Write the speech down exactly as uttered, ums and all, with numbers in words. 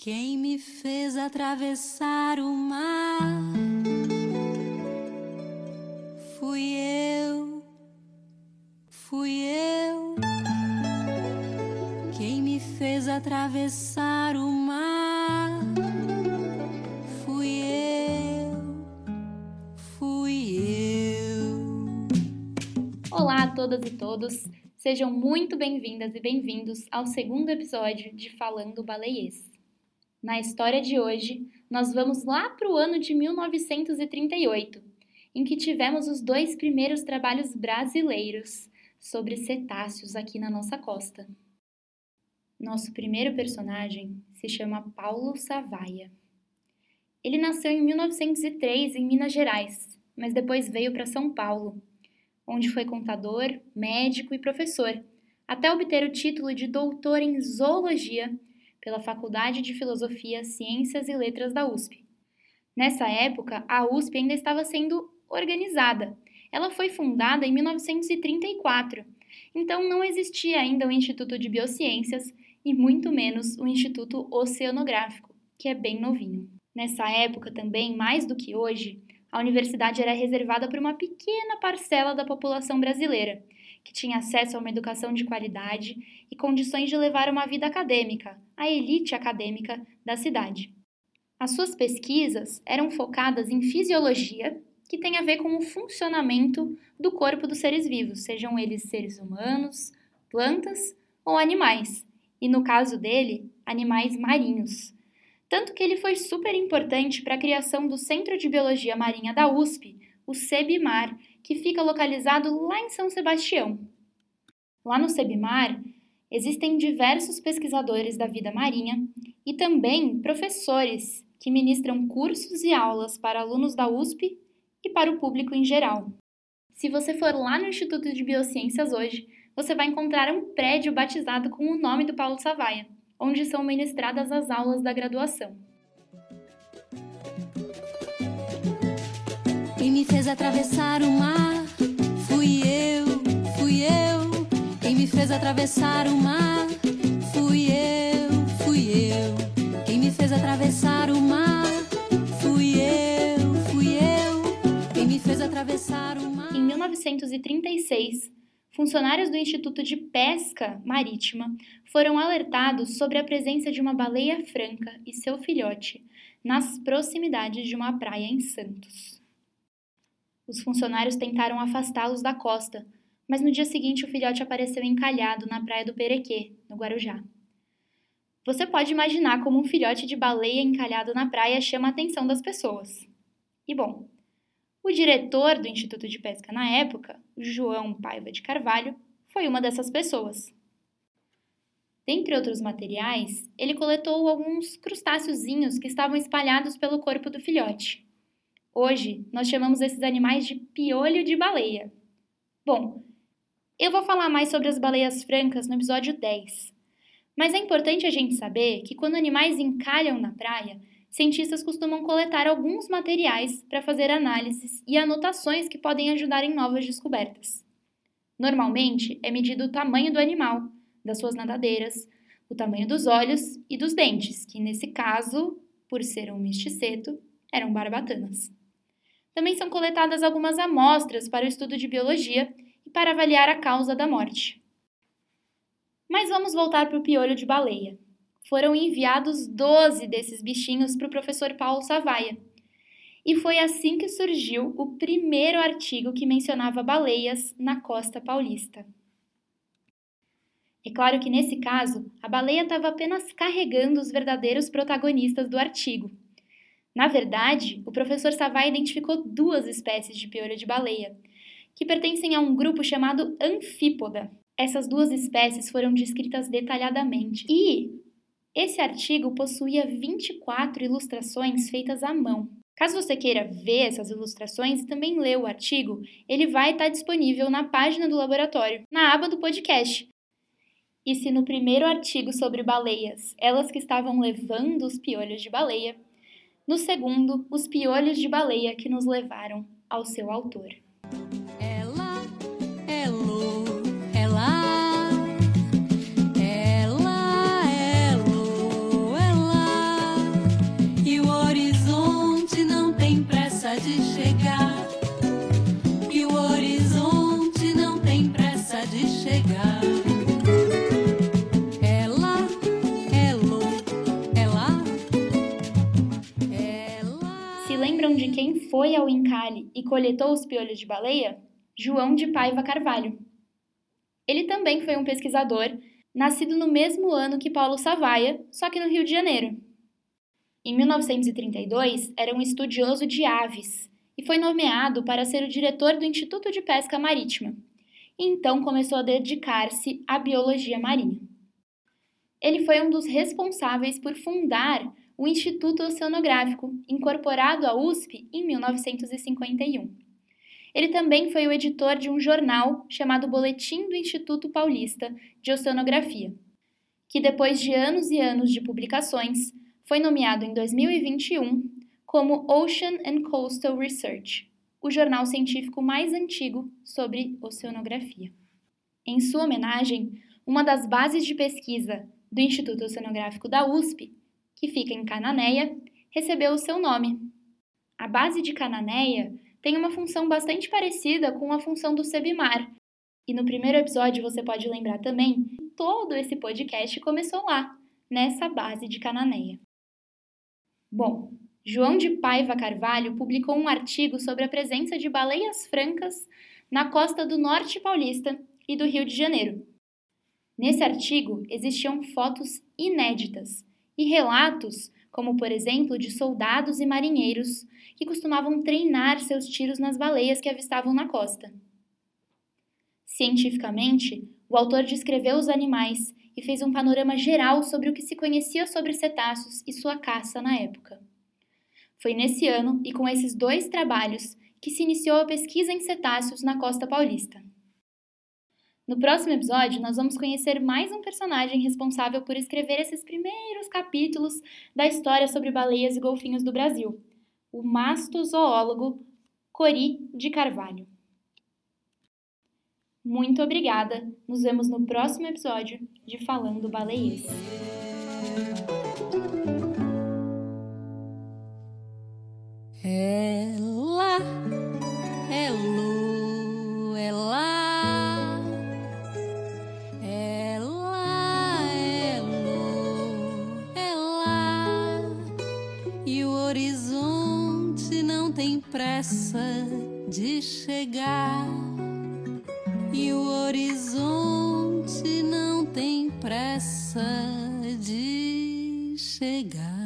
Quem me fez atravessar o mar fui eu, fui eu. Quem me fez atravessar o mar fui eu, fui eu. Olá a todas e todos, sejam muito bem-vindas e bem-vindos ao segundo episódio de Falando Baleiês. Na história de hoje, nós vamos lá para o ano de mil novecentos e trinta e oito, em que tivemos os dois primeiros trabalhos brasileiros sobre cetáceos aqui na nossa costa. Nosso primeiro personagem se chama Paulo Savaia. Ele nasceu em mil novecentos e três em Minas Gerais, mas depois veio para São Paulo, onde foi contador, médico e professor, até obter o título de doutor em zoologia pela Faculdade de Filosofia, Ciências e Letras da U S P. Nessa época, a U S P ainda estava sendo organizada. Ela foi fundada em mil novecentos e trinta e quatro, então não existia ainda o Instituto de Biociências e muito menos o Instituto Oceanográfico, que é bem novinho. Nessa época também, mais do que hoje, a universidade era reservada para uma pequena parcela da população brasileira, que tinha acesso a uma educação de qualidade e condições de levar uma vida acadêmica, a elite acadêmica da cidade. As suas pesquisas eram focadas em fisiologia, que tem a ver com o funcionamento do corpo dos seres vivos, sejam eles seres humanos, plantas ou animais, e no caso dele, animais marinhos. Tanto que ele foi super importante para a criação do Centro de Biologia Marinha da U S P, o CEBIMAR, que fica localizado lá em São Sebastião. Lá no CEBIMAR, existem diversos pesquisadores da vida marinha e também professores que ministram cursos e aulas para alunos da U S P e para o público em geral. Se você for lá no Instituto de Biociências hoje, você vai encontrar um prédio batizado com o nome do Paulo Savaia, onde são ministradas as aulas da graduação. Quem me fez atravessar o mar fui eu, fui eu. Quem me fez atravessar o mar fui eu, fui eu. Quem me fez atravessar o mar fui eu, fui eu. Quem me fez atravessar o mar. Em mil novecentos e trinta e seis, funcionários do Instituto de Pesca Marítima foram alertados sobre a presença de uma baleia franca e seu filhote nas proximidades de uma praia em Santos. Os funcionários tentaram afastá-los da costa, mas no dia seguinte o filhote apareceu encalhado na praia do Perequê, no Guarujá. Você pode imaginar como um filhote de baleia encalhado na praia chama a atenção das pessoas. E bom, o diretor do Instituto de Pesca na época, João Paiva de Carvalho, foi uma dessas pessoas. Dentre outros materiais, ele coletou alguns crustáceozinhos que estavam espalhados pelo corpo do filhote. Hoje, nós chamamos esses animais de piolho de baleia. Bom, eu vou falar mais sobre as baleias francas no episódio dez. Mas é importante a gente saber que quando animais encalham na praia, cientistas costumam coletar alguns materiais para fazer análises e anotações que podem ajudar em novas descobertas. Normalmente, é medido o tamanho do animal, das suas nadadeiras, o tamanho dos olhos e dos dentes, que nesse caso, por ser um misticeto, eram barbatanas. Também são coletadas algumas amostras para o estudo de biologia e para avaliar a causa da morte. Mas vamos voltar para o piolho de baleia. Foram enviados doze desses bichinhos para o professor Paulo Savaia. E foi assim que surgiu o primeiro artigo que mencionava baleias na costa paulista. É claro que nesse caso, a baleia estava apenas carregando os verdadeiros protagonistas do artigo. Na verdade, o professor Savaia identificou duas espécies de piolho de baleia, que pertencem a um grupo chamado Anfípoda. Essas duas espécies foram descritas detalhadamente e esse artigo possuía vinte e quatro ilustrações feitas à mão. Caso você queira ver essas ilustrações e também ler o artigo, ele vai estar disponível na página do laboratório, na aba do podcast. E se no primeiro artigo sobre baleias, elas que estavam levando os piolhos de baleia, no segundo, os piolhos de baleia que nos levaram ao seu autor. Ela, elo, ela, ela, elo, ela. foi ao encalhe e coletou os piolhos de baleia? João de Paiva Carvalho. Ele também foi um pesquisador, nascido no mesmo ano que Paulo Savaia, só que no Rio de Janeiro. Em mil novecentos e trinta e dois, era um estudioso de aves e foi nomeado para ser o diretor do Instituto de Pesca Marítima. E então começou a dedicar-se à biologia marinha. Ele foi um dos responsáveis por fundar o Instituto Oceanográfico, incorporado à U S P em mil novecentos e cinquenta e um. Ele também foi o editor de um jornal chamado Boletim do Instituto Paulista de Oceanografia, que depois de anos e anos de publicações, foi nomeado em dois mil e vinte e um como Ocean and Coastal Research, o jornal científico mais antigo sobre oceanografia. Em sua homenagem, uma das bases de pesquisa do Instituto Oceanográfico da U S P, que fica em Cananéia, recebeu o seu nome. A base de Cananéia tem uma função bastante parecida com a função do Sebmar, e no primeiro episódio você pode lembrar também que todo esse podcast começou lá, nessa base de Cananéia. Bom, João de Paiva Carvalho publicou um artigo sobre a presença de baleias francas na costa do norte paulista e do Rio de Janeiro. Nesse artigo existiam fotos inéditas e relatos, como por exemplo de soldados e marinheiros que costumavam treinar seus tiros nas baleias que avistavam na costa. Cientificamente, o autor descreveu os animais e fez um panorama geral sobre o que se conhecia sobre cetáceos e sua caça na época. Foi nesse ano e com esses dois trabalhos que se iniciou a pesquisa em cetáceos na costa paulista. No próximo episódio, nós vamos conhecer mais um personagem responsável por escrever esses primeiros capítulos da história sobre baleias e golfinhos do Brasil, o mastozoólogo Cori de Carvalho. Muito obrigada, nos vemos no próximo episódio de Falando Baleiês. Ela é Lu, ela, ela é Lu, ela, e o horizonte não tem pressa de chegar, e o horizonte não tem pressa de chegar.